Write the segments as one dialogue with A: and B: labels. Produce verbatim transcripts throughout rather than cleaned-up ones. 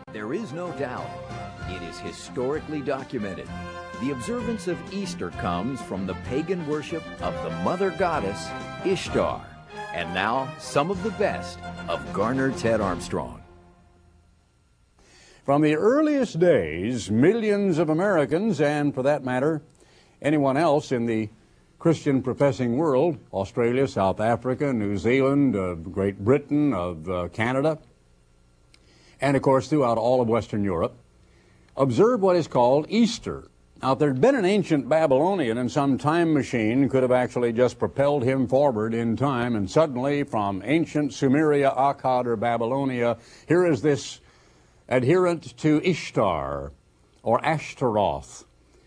A: There is no doubt. It is historically documented. The observance of Easter comes from the pagan worship of the mother goddess Ishtar. And now, some of the best of Garner Ted Armstrong.
B: From the earliest days, millions of Americans, and for that matter, anyone else in the Christian professing world, Australia, South Africa, New Zealand, uh, Great Britain, of uh, Canada, and of course throughout all of Western Europe, observe what is called Easter. Now, if there had been an ancient Babylonian and some time machine could have actually just propelled him forward in time, and suddenly from ancient Sumeria, Akkad, or Babylonia, here is this adherent to Ishtar, or Ashtaroth,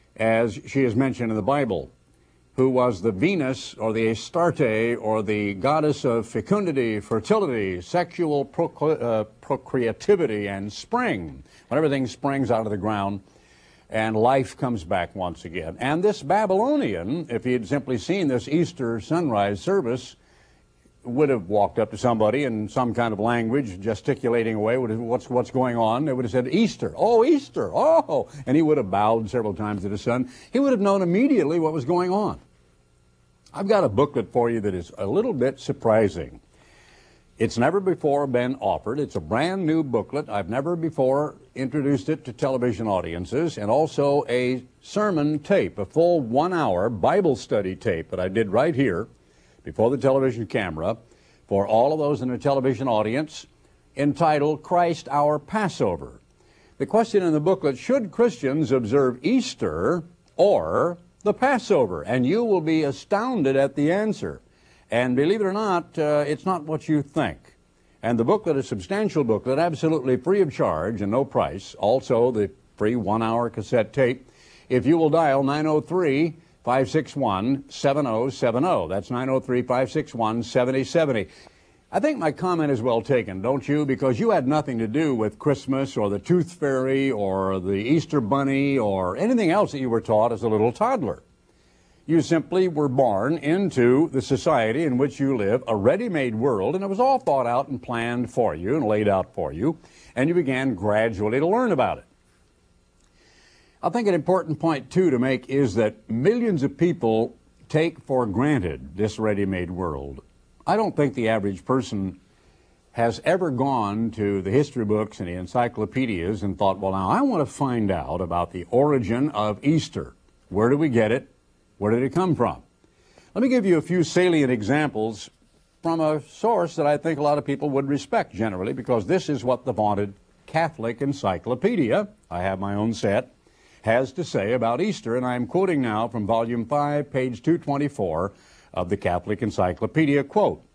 B: as she is mentioned in the Bible, who was the Venus, or the Astarte, or the goddess of fecundity, fertility, sexual procre uh, procreativity, and spring, when everything springs out of the ground and life comes back once again. And this Babylonian, if he had simply seen this Easter sunrise service, would have walked up to somebody in some kind of language, gesticulating away, would have, what's, what's going on? They would have said, Easter, oh, Easter, oh, and he would have bowed several times to the sun. He would have known immediately what was going on. I've got a booklet for you that is a little bit surprising. It's never before been offered. It's a brand new booklet. I've never before introduced it to television audiences, and also a sermon tape, a full one-hour Bible study tape that I did right here before the television camera for all of those in the television audience, entitled Christ Our Passover. The question in the booklet, should Christians observe Easter or the Passover? And you will be astounded at the answer. And believe it or not, uh, it's not what you think. And the booklet, a substantial booklet, absolutely free of charge and no price. Also, the free one-hour cassette tape. If you will dial nine oh three, five six one, seven oh seven oh. That's nine oh three, five six one, seven oh seven oh. I think my comment is well taken, don't you? Because you had nothing to do with Christmas or the Tooth Fairy or the Easter Bunny or anything else that you were taught as a little toddler. You simply were born into the society in which you live, a ready-made world, and it was all thought out and planned for you and laid out for you, and you began gradually to learn about it. I think an important point, too, to make is that millions of people take for granted this ready-made world. I don't think the average person has ever gone to the history books and the encyclopedias and thought, well, now I want to find out about the origin of Easter. Where do we get it? Where did it come from? Let me give you a few salient examples from a source that I think a lot of people would respect generally, because this is what the vaunted Catholic Encyclopedia, I have my own set, has to say about Easter, and I'm quoting now from volume five, page two twenty-four of the Catholic Encyclopedia, quote,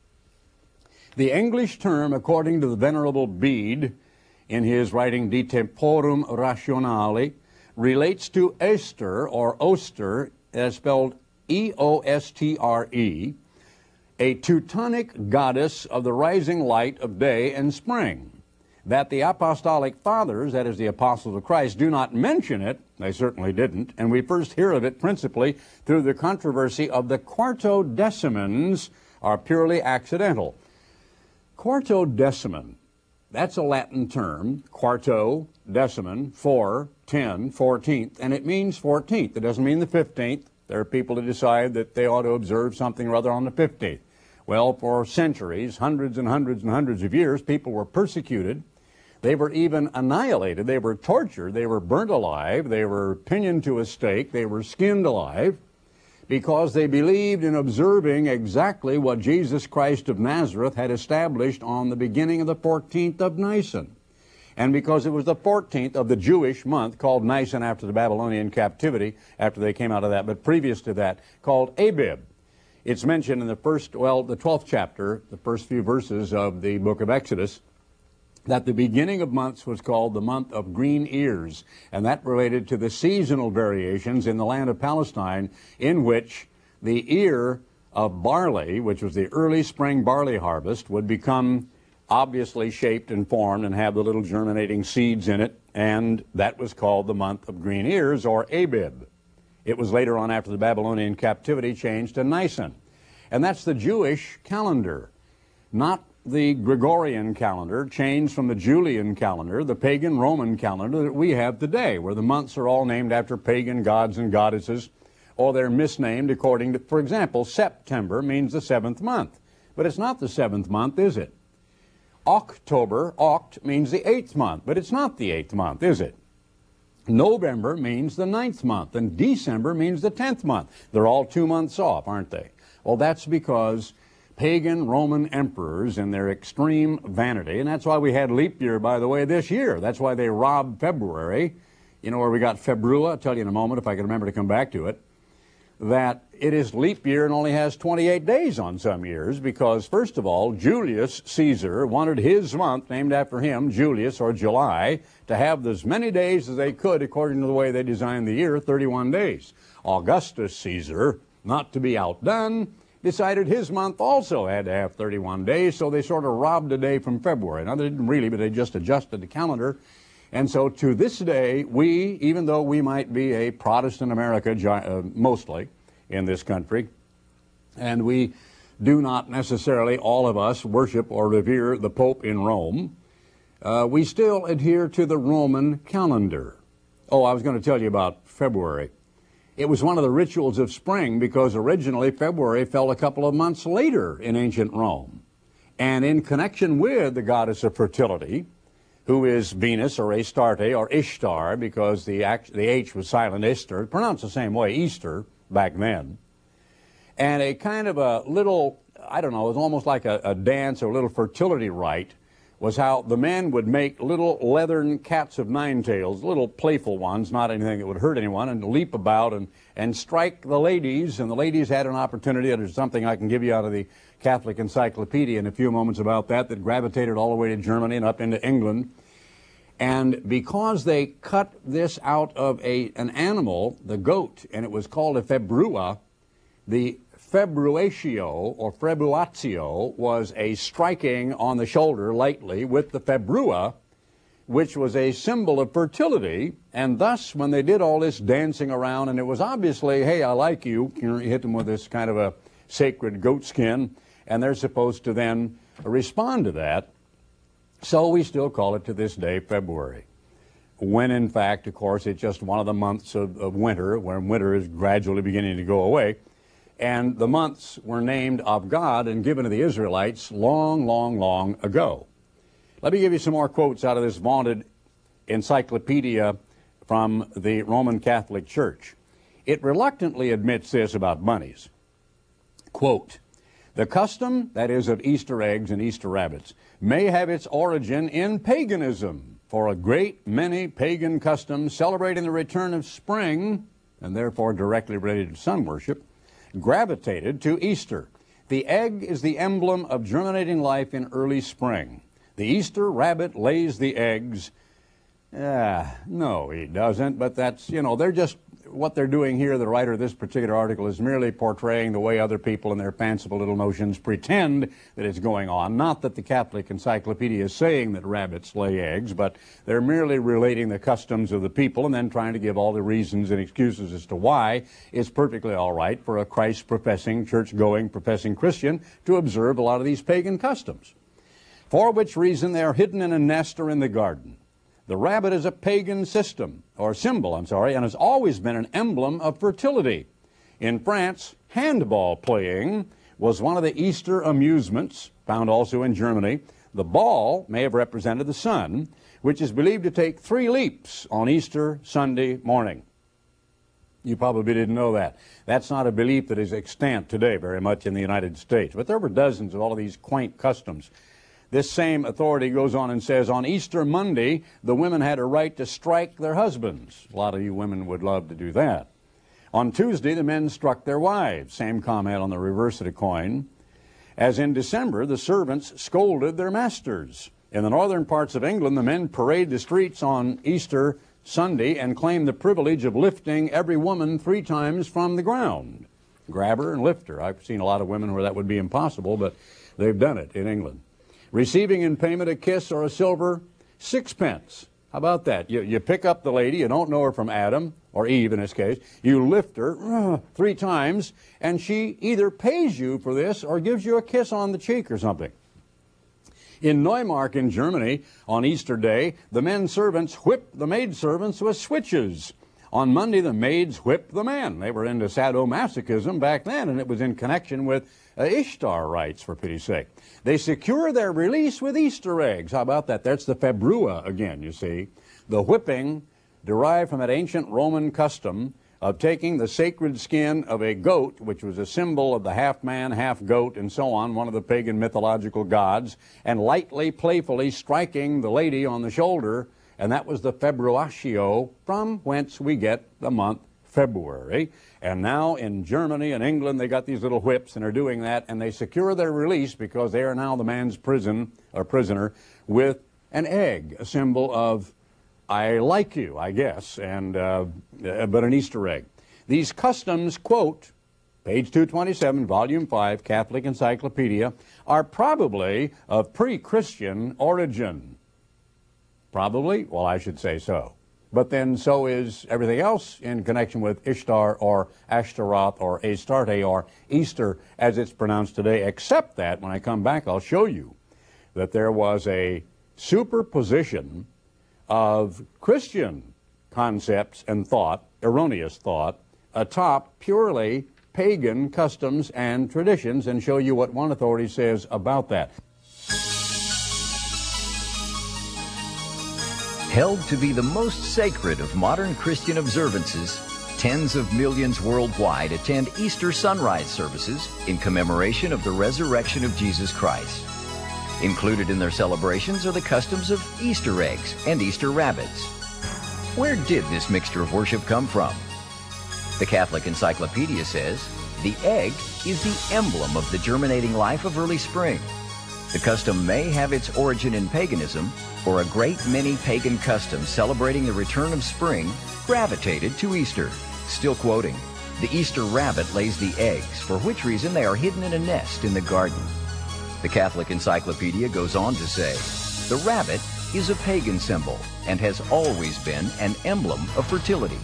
B: "The English term, according to the Venerable Bede, in his writing De Temporum Rationale, relates to Easter, or Oster, as spelled E O S T R E, a Teutonic goddess of the rising light of day and spring. That the Apostolic Fathers, that is the Apostles of Christ, do not mention it, they certainly didn't, and we first hear of it principally through the controversy of the Quartodecimans, are purely accidental." Quartodeciman, that's a Latin term, quarto, deciman, four, ten, fourteenth, and it means fourteenth. It doesn't mean the fifteenth. There are people who decide that they ought to observe something or other on the fifteenth. Well, for centuries, hundreds and hundreds and hundreds of years, people were persecuted. They were even annihilated. They were tortured. They were burnt alive. They were pinioned to a stake. They were skinned alive because they believed in observing exactly what Jesus Christ of Nazareth had established on the beginning of the fourteenth of Nisan. And because it was the fourteenth of the Jewish month, called Nisan after the Babylonian captivity, after they came out of that, but previous to that, called Abib. It's mentioned in the first, well, the twelfth chapter, the first few verses of the book of Exodus, that the beginning of months was called the month of green ears, and that related to the seasonal variations in the land of Palestine, in which the ear of barley, which was the early spring barley harvest, would become obviously shaped and formed and have the little germinating seeds in it, and that was called the month of green ears, or Abib. It was later on, after the Babylonian captivity, changed to Nisan. And that's the Jewish calendar, not the Gregorian calendar changed from the Julian calendar, the pagan Roman calendar that we have today, where the months are all named after pagan gods and goddesses, or they're misnamed according to, for example, September means the seventh month. But it's not the seventh month, is it? October, oct, means the eighth month, but it's not the eighth month, is it? November means the ninth month, and December means the tenth month. They're all two months off, aren't they? Well, that's because pagan Roman emperors, in their extreme vanity, and that's why we had leap year, by the way, this year. That's why they robbed February. You know where we got Februa? I'll tell you in a moment if I can remember to come back to it. That it is leap year and only has twenty-eight days on some years because, first of all, Julius Caesar wanted his month, named after him, Julius or July, to have as many days as they could according to the way they designed the year, thirty-one days. Augustus Caesar, not to be outdone, decided his month also had to have thirty-one days, so they sort of robbed a day from February. Now, they didn't really, but they just adjusted the calendar. And so to this day, we, even though we might be a Protestant America uh, mostly in this country, and we do not necessarily, all of us, worship or revere the Pope in Rome, uh, we still adhere to the Roman calendar. Oh, I was going to tell you about February. It was one of the rituals of spring because originally February fell a couple of months later in ancient Rome. And in connection with the goddess of fertility, who is Venus or Astarte or Ishtar, because the, act, the H was silent, Ishtar, pronounced the same way, Easter, back then. And a kind of a little, I don't know, it was almost like a, a dance or a little fertility rite, was how the men would make little leathern cats of nine tails, little playful ones, not anything that would hurt anyone, and leap about and, and strike the ladies. And the ladies had an opportunity, and there's something I can give you out of the Catholic Encyclopedia in a few moments about that, that gravitated all the way to Germany and up into England. And because they cut this out of a, an animal, the goat, and it was called a februa, the februatio or februatio was a striking on the shoulder lightly with the februa, which was a symbol of fertility. And thus, when they did all this dancing around, and it was obviously, hey, I like you, you hit them with this kind of a sacred goat skin, and they're supposed to then respond to that. So we still call it to this day February, when in fact, of course, it's just one of the months of, of winter, when winter is gradually beginning to go away. And the months were named of God and given to the Israelites long, long, long ago. Let me give you some more quotes out of this vaunted encyclopedia from the Roman Catholic Church. It reluctantly admits this about bunnies. Quote, "The custom, that is, of Easter eggs and Easter rabbits, may have its origin in paganism, for a great many pagan customs celebrating the return of spring, and therefore directly related to sun worship, gravitated to Easter. The egg is the emblem of germinating life in early spring. The Easter rabbit lays the eggs." Ah, no, he doesn't, but that's, you know, they're just, what they're doing here, the writer of this particular article, is merely portraying the way other people in their fanciful little notions pretend that it's going on. Not that the Catholic Encyclopedia is saying that rabbits lay eggs, but they're merely relating the customs of the people and then trying to give all the reasons and excuses as to why it's perfectly all right for a Christ-professing, church-going, professing Christian to observe a lot of these pagan customs. For which reason they are hidden in a nest or in the garden. The rabbit is a pagan system, or symbol, I'm sorry, and has always been an emblem of fertility. In France, handball playing was one of the Easter amusements, found also in Germany. The ball may have represented the sun, which is believed to take three leaps on Easter Sunday morning. You probably didn't know that. That's not a belief that is extant today very much in the United States, but there were dozens of all of these quaint customs. This same authority goes on and says, on Easter Monday, the women had a right to strike their husbands. A lot of you women would love to do that. On Tuesday, the men struck their wives. Same comment on the reverse of the coin. As in December, the servants scolded their masters. In the northern parts of England, the men parade the streets on Easter Sunday and claim the privilege of lifting every woman three times from the ground. Grab her and lift her. I've seen a lot of women where that would be impossible, but they've done it in England. Receiving in payment a kiss or a silver sixpence. How about that? You, you pick up the lady, you don't know her from Adam, or Eve in this case, you lift her uh, three times, and she either pays you for this or gives you a kiss on the cheek or something. In Neumark in Germany, on Easter Day, the men servants whipped the maid servants with switches. On Monday, the maids whipped the men. They were into sadomasochism back then, and it was in connection with uh, Ishtar rites, for pity's sake. They secure their release with Easter eggs. How about that? That's the februa again, you see. The whipping derived from that ancient Roman custom of taking the sacred skin of a goat, which was a symbol of the half-man, half-goat, and so on, one of the pagan mythological gods, and lightly, playfully striking the lady on the shoulder, and that was the februatio, from whence we get the month February. And now in Germany and England, they got these little whips, and are doing that, and they secure their release because they are now the man's prison, or prisoner, with an egg, a symbol of I like you, I guess, and uh, but an Easter egg. These customs, quote, page two twenty-seven, volume five, Catholic Encyclopedia, are probably of pre-Christian origin. Probably? Well, I should say so. But then so is everything else in connection with Ishtar or Ashtaroth or Astarte or Easter as it's pronounced today, except that when I come back I'll show you that there was a superposition of Christian concepts and thought, erroneous thought, atop purely pagan customs and traditions, and show you what one authority says about that.
A: Held to be the most sacred of modern Christian observances, tens of millions worldwide attend Easter sunrise services in commemoration of the resurrection of Jesus Christ. Included in their celebrations are the customs of Easter eggs and Easter rabbits. Where did this mixture of worship come from? The Catholic Encyclopedia says, the egg is the emblem of the germinating life of early spring. The custom may have its origin in paganism, or a great many pagan customs celebrating the return of spring gravitated to Easter. Still quoting, the Easter rabbit lays the eggs, for which reason they are hidden in a nest in the garden. The Catholic Encyclopedia goes on to say, the rabbit is a pagan symbol and has always been an emblem of fertility.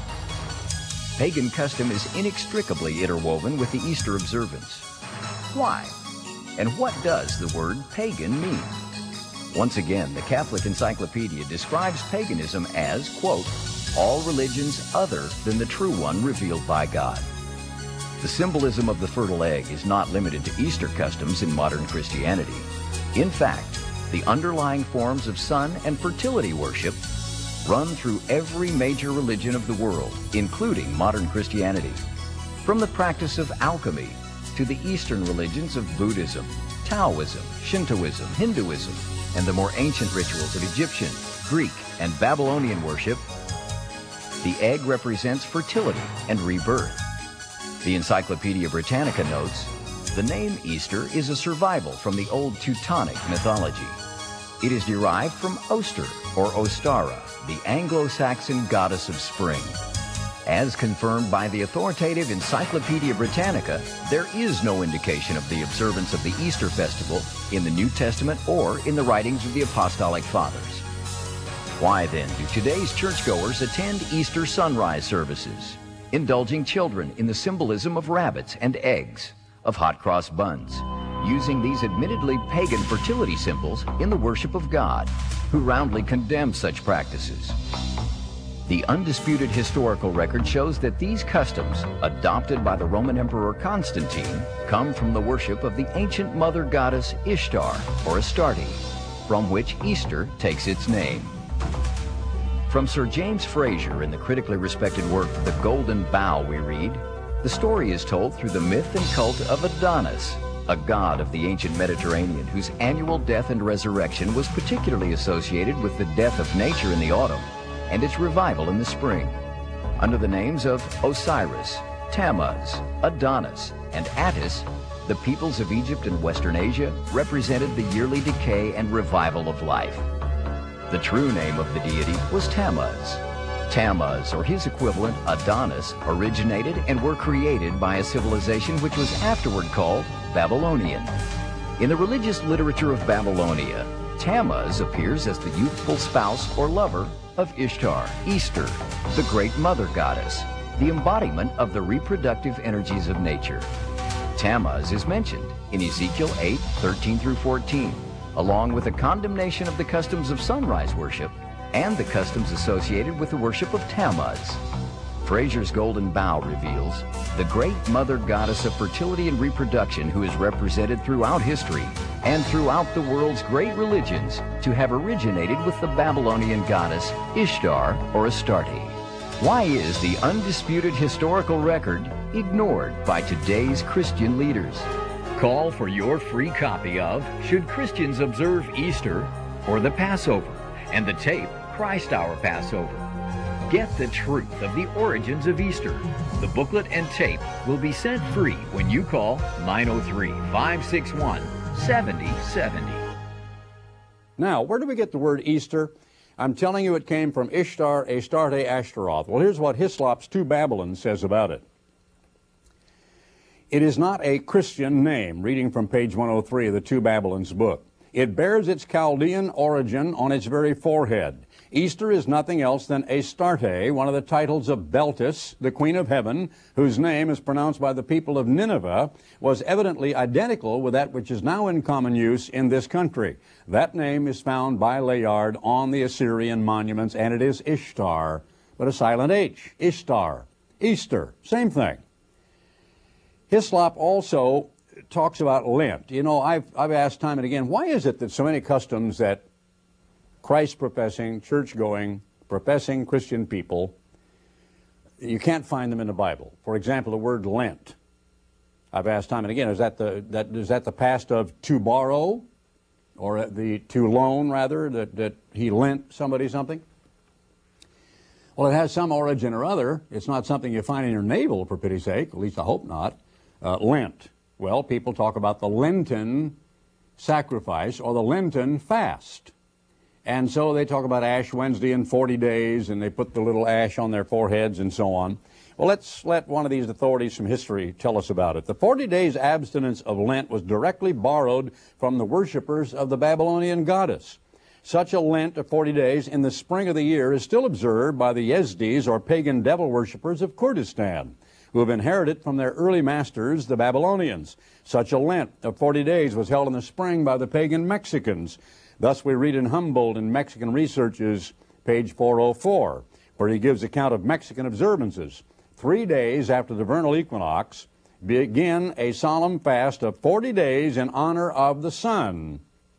A: Pagan custom is inextricably interwoven with the Easter observance. Why? And what does the word pagan mean? Once again, the Catholic Encyclopedia describes paganism as, quote, all religions other than the true one revealed by God. The symbolism of the fertile egg is not limited to Easter customs in modern Christianity. In fact, the underlying forms of sun and fertility worship run through every major religion of the world, including modern Christianity. From the practice of alchemy to the Eastern religions of Buddhism, Taoism, Shintoism, Hinduism, and the more ancient rituals of Egyptian, Greek, and Babylonian worship, the egg represents fertility and rebirth. The Encyclopedia Britannica notes, the name Easter is a survival from the old Teutonic mythology. It is derived from Oster or Ostara, the Anglo-Saxon goddess of spring. As confirmed by the authoritative Encyclopedia Britannica, there is no indication of the observance of the Easter festival in the New Testament or in the writings of the Apostolic Fathers. Why then do today's churchgoers attend Easter sunrise services, indulging children in the symbolism of rabbits and eggs, of hot cross buns, using these admittedly pagan fertility symbols in the worship of God, who roundly condemns such practices? The undisputed historical record shows that these customs, adopted by the Roman Emperor Constantine, come from the worship of the ancient mother goddess Ishtar, or Astarte, from which Easter takes its name. From Sir James Frazer in the critically respected work The Golden Bough we read, the story is told through the myth and cult of Adonis, a god of the ancient Mediterranean whose annual death and resurrection was particularly associated with the death of nature in the autumn and its revival in the spring. Under the names of Osiris, Tammuz, Adonis, and Attis, the peoples of Egypt and Western Asia represented the yearly decay and revival of life. The true name of the deity was Tammuz. Tammuz, or his equivalent Adonis, originated and were created by a civilization which was afterward called Babylonian. In the religious literature of Babylonia, Tammuz appears as the youthful spouse or lover of Ishtar, Easter, the great mother goddess, the embodiment of the reproductive energies of nature. Tammuz is mentioned in Ezekiel eight, thirteen through fourteen, along with a condemnation of the customs of sunrise worship and the customs associated with the worship of Tammuz. Fraser's Golden Bough reveals the great mother goddess of fertility and reproduction who is represented throughout history and throughout the world's great religions to have originated with the Babylonian goddess Ishtar or Astarte. Why is the undisputed historical record ignored by today's Christian leaders? Call for your free copy of Should Christians Observe Easter or the Passover and the tape Christ Our Passover. Get the truth of the origins of Easter. The booklet and tape will be sent free when you call nine oh three, five six one, seven oh seven oh.
B: Now, where do we get the word Easter? I'm telling you it came from Ishtar, Astarte, Ashtaroth. Well, here's what Hislop's Two Babylons says about it. It is not a Christian name, reading from page one oh three of the Two Babylons book. It bears its Chaldean origin on its very forehead. Easter is nothing else than Astarte, one of the titles of Beltis, the Queen of Heaven, whose name, as pronounced by the people of Nineveh, was evidently identical with that which is now in common use in this country. That name is found by Layard on the Assyrian monuments, and it is Ishtar, but a silent H. Ishtar. Easter. Same thing. Hislop also talks about Lent. You know, I've, I've asked time and again, why is it that so many customs that Christ-professing, church-going, professing Christian people, you can't find them in the Bible? For example, the word Lent. I've asked time and again, is that the, that, is that the past of to borrow? Or the to loan, rather, that, that he lent somebody something? Well, it has some origin or other. It's not something you find in your navel, for pity's sake. At least I hope not. Uh, Lent. Well, people talk about the Lenten sacrifice or the Lenten fast. And so they talk about Ash Wednesday and forty days, and they put the little ash on their foreheads and so on. Well, let's let one of these authorities from history tell us about it. The forty days abstinence of Lent was directly borrowed from the worshippers of the Babylonian goddess. Such a Lent of forty days in the spring of the year is still observed by the Yezdis, or pagan devil worshippers of Kurdistan, who have inherited from their early masters, the Babylonians. Such a Lent of forty days was held in the spring by the pagan Mexicans. Thus we read in Humboldt in Mexican Researches, page four oh four, where he gives account of Mexican observances. Three days after the vernal equinox, begin a solemn fast of forty days in honor of the sun.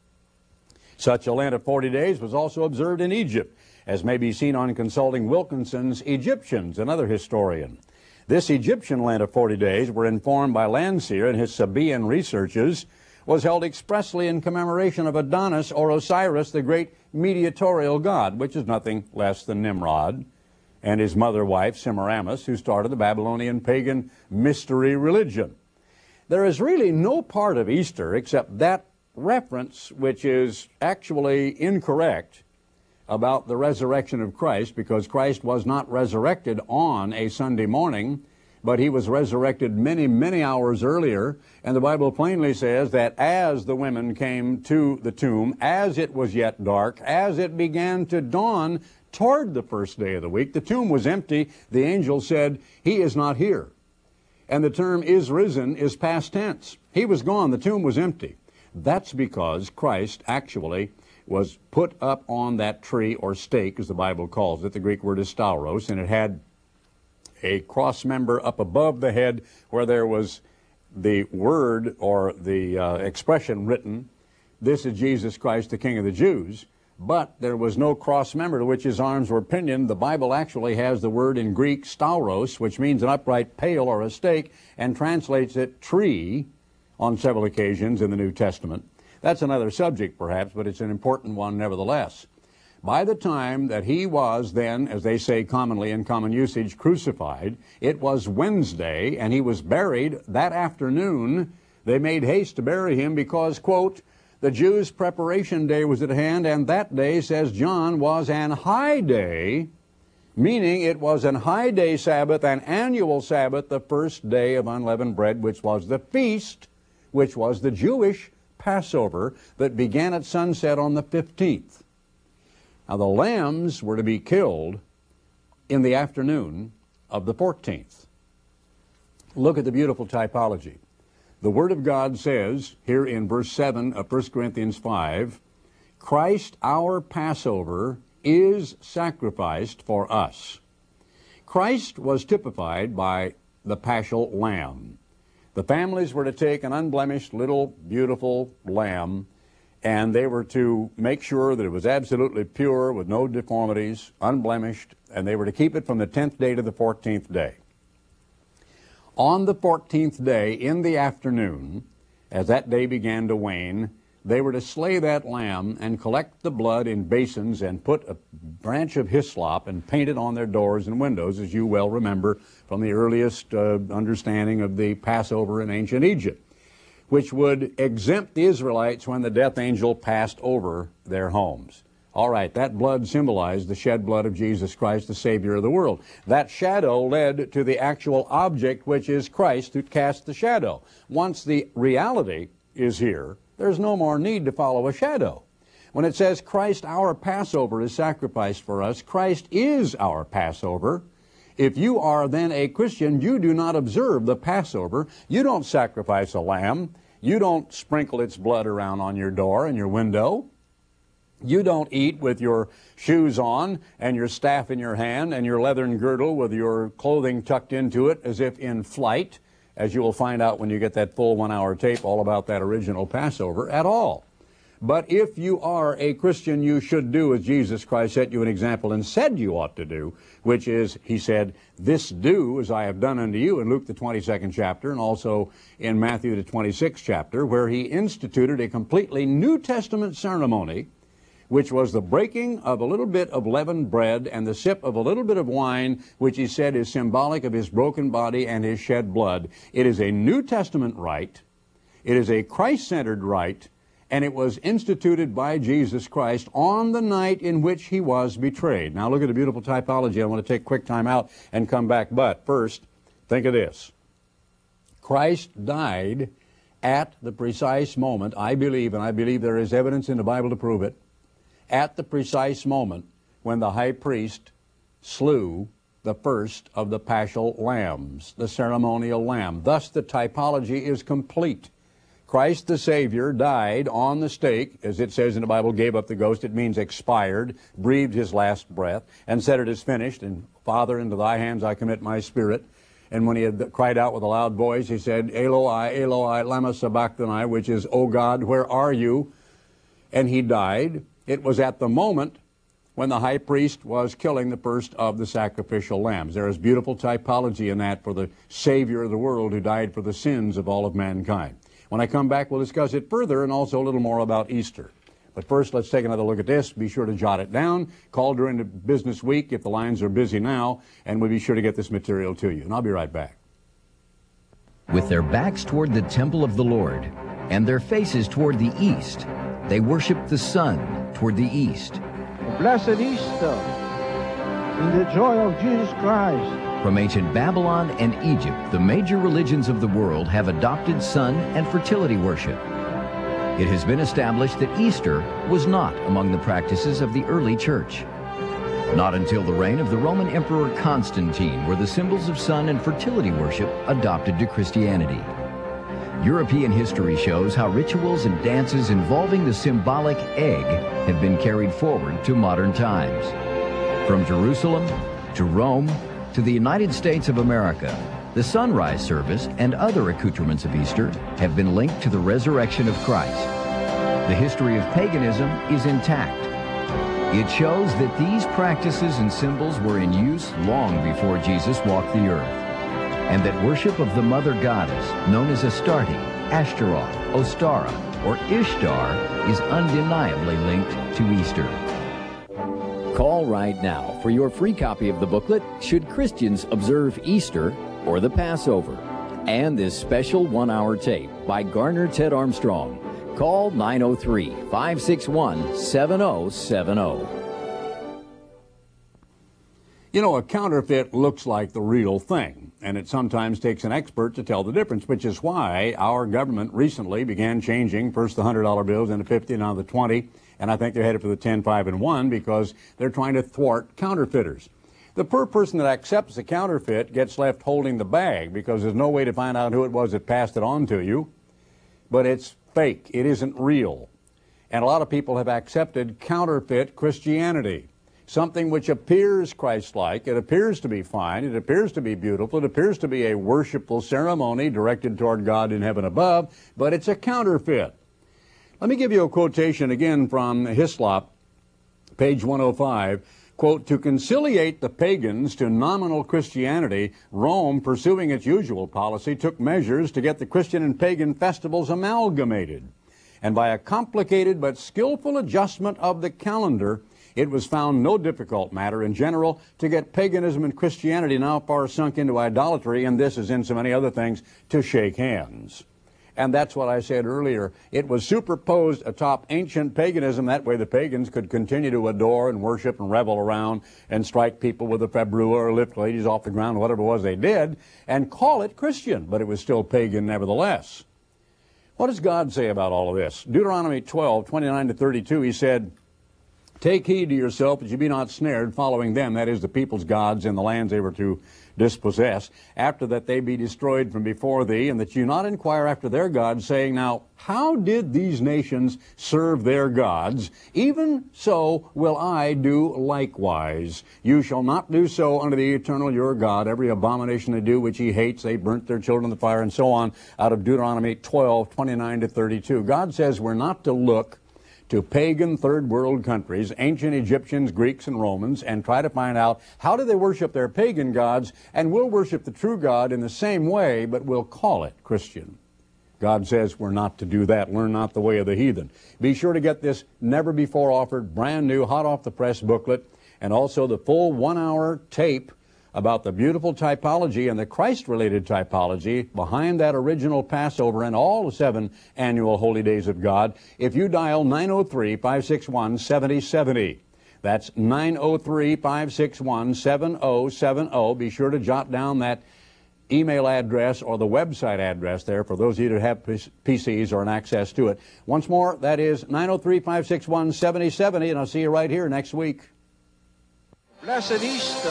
B: Such a Lent of forty days was also observed in Egypt, as may be seen on consulting Wilkinson's Egyptians, another historian. This Egyptian Lent of forty days, we're informed by Landseer in his Sabaean Researches, was held expressly in commemoration of Adonis or Osiris, the great mediatorial god, which is nothing less than Nimrod, and his mother wife, Semiramis, who started the Babylonian pagan mystery religion. There is really no part of Easter except that reference, which is actually incorrect, about the resurrection of Christ, because Christ was not resurrected on a Sunday morning, but he was resurrected many, many hours earlier. And the Bible plainly says that as the women came to the tomb, as it was yet dark, as it began to dawn toward the first day of the week, the tomb was empty. The angel said, "He is not here." And the term "is risen" is past tense. He was gone. The tomb was empty. That's because Christ actually was put up on that tree, or stake, as the Bible calls it. The Greek word is stauros, and it had a cross member up above the head where there was the word or the uh, expression written, "This is Jesus Christ, the King of the Jews." But there was no cross member to which his arms were pinioned. The Bible actually has the word in Greek stauros, which means an upright pale or a stake, and translates it tree on several occasions in the New Testament. That's another subject perhaps, but it's an important one nevertheless. By the time that he was then, as they say commonly in common usage, crucified, it was Wednesday, and he was buried that afternoon. They made haste to bury him because, quote, "the Jews' preparation day was at hand, and that day," says John, "was an high day," meaning it was an high day Sabbath, an annual Sabbath, the first day of unleavened bread, which was the feast, which was the Jewish Passover that began at sunset on the fifteenth. Now, the lambs were to be killed in the afternoon of the fourteenth. Look at the beautiful typology. The Word of God says here in verse seven of First Corinthians five, Christ our Passover is sacrificed for us. Christ was typified by the paschal lamb. The families were to take an unblemished little beautiful lamb, and they were to make sure that it was absolutely pure with no deformities, unblemished, and they were to keep it from the tenth day to the fourteenth day. On the fourteenth day in the afternoon, as that day began to wane, they were to slay that lamb and collect the blood in basins and put a branch of hyssop and paint it on their doors and windows, as you well remember from the earliest uh, understanding of the Passover in ancient Egypt, which would exempt the Israelites when the death angel passed over their homes. All right, that blood symbolized the shed blood of Jesus Christ, the Savior of the world. That shadow led to the actual object, which is Christ, who cast the shadow. Once the reality is here, there's no more need to follow a shadow. When it says Christ our Passover is sacrificed for us, Christ is our Passover. If you are then a Christian, you do not observe the Passover. You don't sacrifice a lamb. You don't sprinkle its blood around on your door and your window. You don't eat with your shoes on and your staff in your hand and your leathern girdle with your clothing tucked into it as if in flight, as you will find out when you get that full one-hour tape all about that original Passover at all. But if you are a Christian, you should do as Jesus Christ set you an example and said you ought to do, which is, he said, this do as I have done unto you in Luke the twenty-second chapter and also in Matthew the twenty-sixth chapter, where he instituted a completely New Testament ceremony, which was the breaking of a little bit of leavened bread and the sip of a little bit of wine, which he said is symbolic of his broken body and his shed blood. It is a New Testament rite. It is a Christ-centered rite, and it was instituted by Jesus Christ on the night in which he was betrayed. Now look at the beautiful typology. I want to take a quick time out and come back. But first, think of this. Christ died at the precise moment, I believe, and I believe there is evidence in the Bible to prove it, at the precise moment when the high priest slew the first of the paschal lambs, the ceremonial lamb. Thus the typology is complete. Christ the Savior died on the stake, as it says in the Bible, gave up the ghost. It means expired, breathed his last breath, and said it is finished, and Father, into thy hands I commit my spirit. And when he had cried out with a loud voice, he said, Eloi, Eloi, lama sabachthani, which is, O God, where are you? And he died. It was at the moment when the high priest was killing the first of the sacrificial lambs. There is beautiful typology in that for the Savior of the world who died for the sins of all of mankind. When I come back, we'll discuss it further and also a little more about Easter. But first, let's take another look at this. Be sure to jot it down. Call during the business week if the lines are busy now, and we'll be sure to get this material to you. And I'll be right back.
A: With their backs toward the temple of the Lord and their faces toward the east, they worship the sun toward the east.
C: Blessed Easter, in the joy of Jesus Christ.
A: From ancient Babylon and Egypt, the major religions of the world have adopted sun and fertility worship. It has been established that Easter was not among the practices of the early church. Not until the reign of the Roman Emperor Constantine were the symbols of sun and fertility worship adopted to Christianity. European history shows how rituals and dances involving the symbolic egg have been carried forward to modern times. From Jerusalem to Rome to the United States of America, the sunrise service and other accoutrements of Easter have been linked to the resurrection of Christ. The history of paganism is intact. It shows that these practices and symbols were in use long before Jesus walked the earth, and that worship of the mother goddess, known as Astarte, Ashtaroth, Ostara, or Ishtar, is undeniably linked to Easter. Call right now for your free copy of the booklet, Should Christians Observe Easter or the Passover? And this special one-hour tape by Garner Ted Armstrong. Call nine oh three, five six one, seven oh seven oh.
B: You know, a counterfeit looks like the real thing, and it sometimes takes an expert to tell the difference, which is why our government recently began changing first the one hundred dollar bills into fifty, now the twenty, and I think they're headed for the ten, five, and one because they're trying to thwart counterfeiters. The poor person that accepts the counterfeit gets left holding the bag because there's no way to find out who it was that passed it on to you. but it's fake. It isn't real. And a lot of people have accepted counterfeit Christianity, something which appears Christ-like, it appears to be fine, it appears to be beautiful, it appears to be a worshipful ceremony directed toward God in heaven above, but it's a counterfeit. Let me give you a quotation again from Hislop, page one oh five. Quote, to conciliate the pagans to nominal Christianity, Rome, pursuing its usual policy, took measures to get the Christian and pagan festivals amalgamated. And by a complicated but skillful adjustment of the calendar, it was found no difficult matter in general to get paganism and Christianity, now far sunk into idolatry, and this as in so many other things, to shake hands. And that's what I said earlier. It was superposed atop ancient paganism. That way the pagans could continue to adore and worship and revel around and strike people with a februa or lift ladies off the ground, whatever it was they did, and call it Christian. But it was still pagan nevertheless. What does God say about all of this? Deuteronomy twelve, twenty-nine to thirty-two, he said, take heed to yourself that you be not snared following them, that is the people's gods in the lands they were to dispossess, after that they be destroyed from before thee, and that you not inquire after their gods, saying, now, how did these nations serve their gods? Even so will I do likewise. You shall not do so unto the eternal your God. Every abomination they do which he hates, they burnt their children in the fire, and so on, out of Deuteronomy twelve, twenty-nine to thirty-two. God says we're not to look to pagan third world countries, ancient Egyptians, Greeks, and Romans, and try to find out how do they worship their pagan gods, and we'll worship the true God in the same way, but we'll call it Christian. God says we're not to do that. Learn not the way of the heathen. Be sure to get this never-before-offered, brand-new, hot-off-the-press booklet, and also the full one-hour tape about the beautiful typology and the Christ-related typology behind that original Passover and all the seven annual Holy Days of God if you dial nine oh three, five six one, seven oh seven oh. That's nine oh three, five six one, seven oh seven oh. Be sure to jot down that email address or the website address there for those of you that have P Cs or an access to it. Once more, that is nine oh three, five six one, seven oh seven oh, and I'll see you right here next week.
C: Blessed Easter,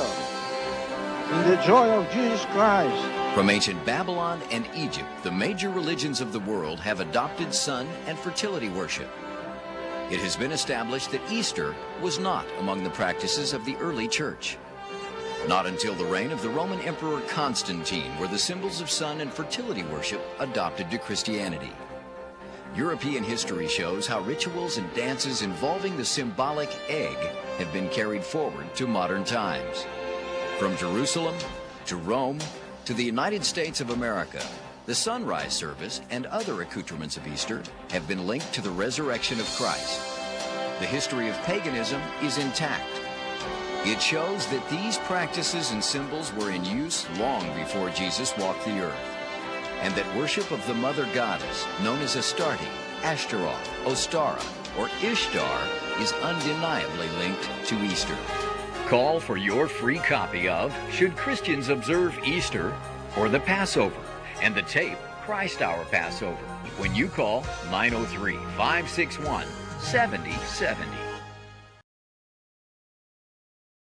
C: in the joy of Jesus Christ.
A: From ancient Babylon and Egypt, the major religions of the world have adopted sun and fertility worship. It has been established that Easter was not among the practices of the early church. Not until the reign of the Roman Emperor Constantine were the symbols of sun and fertility worship adopted to Christianity. European history shows how rituals and dances involving the symbolic egg have been carried forward to modern times. From Jerusalem to Rome to the United States of America, the sunrise service and other accoutrements of Easter have been linked to the resurrection of Christ. The history of paganism is intact. It shows that these practices and symbols were in use long before Jesus walked the earth, and that worship of the mother goddess, known as Astarte, Ashtaroth, Ostara, or Ishtar, is undeniably linked to Easter. Call for your free copy of Should Christians Observe Easter or the Passover, and the tape Christ Our Passover when you call nine oh three, five six one, seven oh seven oh.